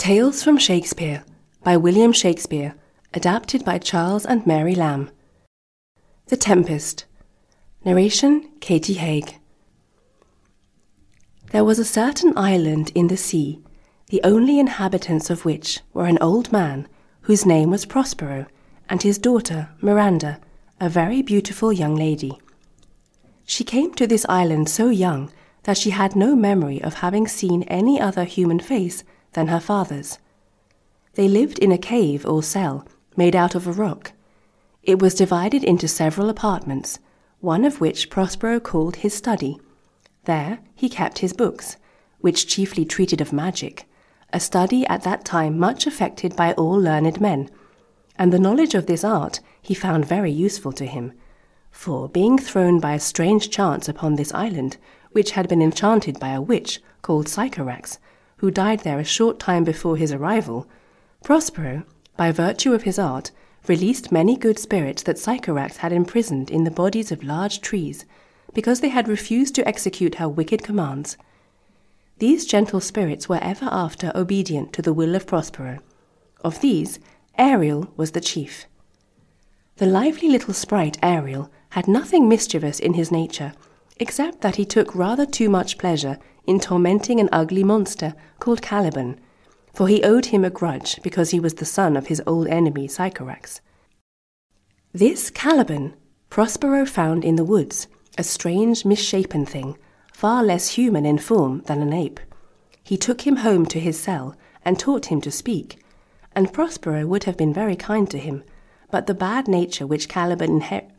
Tales from Shakespeare by William Shakespeare, adapted by Charles and Mary Lamb. The Tempest. Narration Katie Haig. There was a certain island in the sea, the only inhabitants of which were an old man, whose name was Prospero, and his daughter Miranda, a very beautiful young lady. She came to this island so young that she had no memory of having seen any other human face than her father's. They lived in a cave or cell made out of a rock. It was divided into several apartments, one of which Prospero called his study. There he kept his books, which chiefly treated of magic, a study at that time much affected by all learned men, and the knowledge of this art he found very useful to him, for being thrown by a strange chance upon this island, which had been enchanted by a witch called Sycorax, who died there a short time before his arrival, Prospero, by virtue of his art, released many good spirits that Sycorax had imprisoned in the bodies of large trees, because they had refused to execute her wicked commands. These gentle spirits were ever after obedient to the will of Prospero. Of these, Ariel was the chief. The lively little sprite Ariel had nothing mischievous in his nature, except that he took rather too much pleasure in tormenting an ugly monster called Caliban, for he owed him a grudge because he was the son of his old enemy Sycorax. This Caliban Prospero found in the woods, a strange misshapen thing, far less human in form than an ape. He took him home to his cell and taught him to speak, and Prospero would have been very kind to him, but the bad nature which Caliban inherited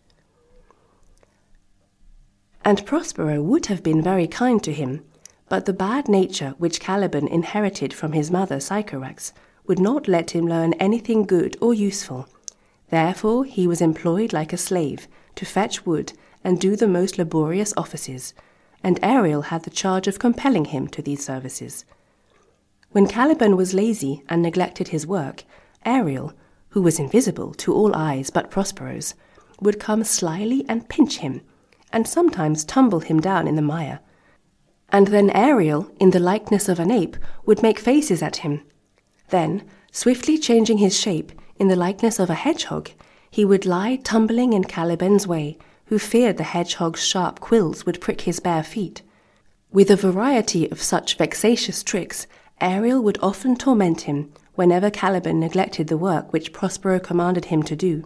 from his mother Sycorax would not let him learn anything good or useful. Therefore he was employed like a slave to fetch wood and do the most laborious offices, and Ariel had the charge of compelling him to these services. When Caliban was lazy and neglected his work, Ariel, who was invisible to all eyes but Prospero's, would come slyly and pinch him, and sometimes tumble him down in the mire. And then Ariel, in the likeness of an ape, would make faces at him. Then, swiftly changing his shape, in the likeness of a hedgehog, he would lie tumbling in Caliban's way, who feared the hedgehog's sharp quills would prick his bare feet. With a variety of such vexatious tricks, Ariel would often torment him whenever Caliban neglected the work which Prospero commanded him to do.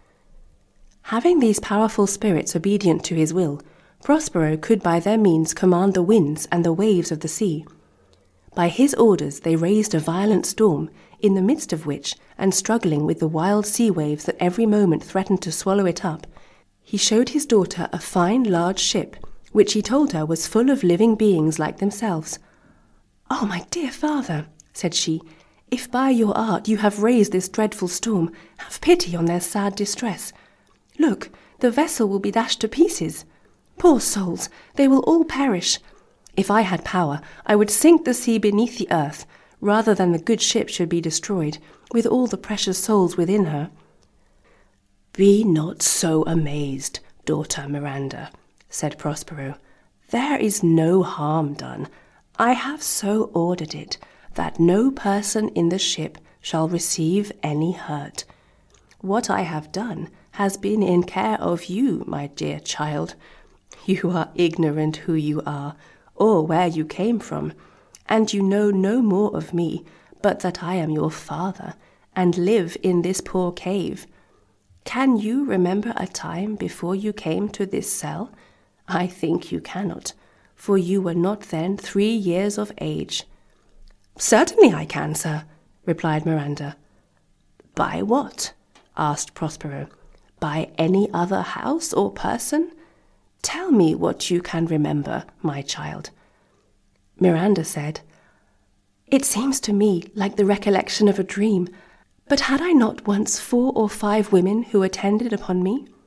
Having these powerful spirits obedient to his will, Prospero could by their means command the winds and the waves of the sea. By his orders they raised a violent storm, in the midst of which, and struggling with the wild sea waves that every moment threatened to swallow it up, he showed his daughter a fine large ship, which he told her was full of living beings like themselves. "Oh, my dear father," said she, "if by your art you have raised this dreadful storm, have pity on their sad distress. Look, the vessel will be dashed to pieces. Poor souls, they will all perish. If I had power, I would sink the sea beneath the earth, rather than the good ship should be destroyed, with all the precious souls within her." "Be not so amazed, daughter Miranda," said Prospero. "There is no harm done. I have so ordered it that no person in the ship shall receive any hurt. What I have done has been in care of you, my dear child. You are ignorant who you are, or where you came from, and you know no more of me but that I am your father, and live in this poor cave. Can you remember a time before you came to this cell? I think you cannot, for you were not then 3 years of age." "Certainly I can, sir," replied Miranda. "By what?" asked Prospero. "By any other house or person? Tell me what you can remember, my child." Miranda said, "It seems to me like the recollection of a dream, but had I not once 4 or 5 women who attended upon me?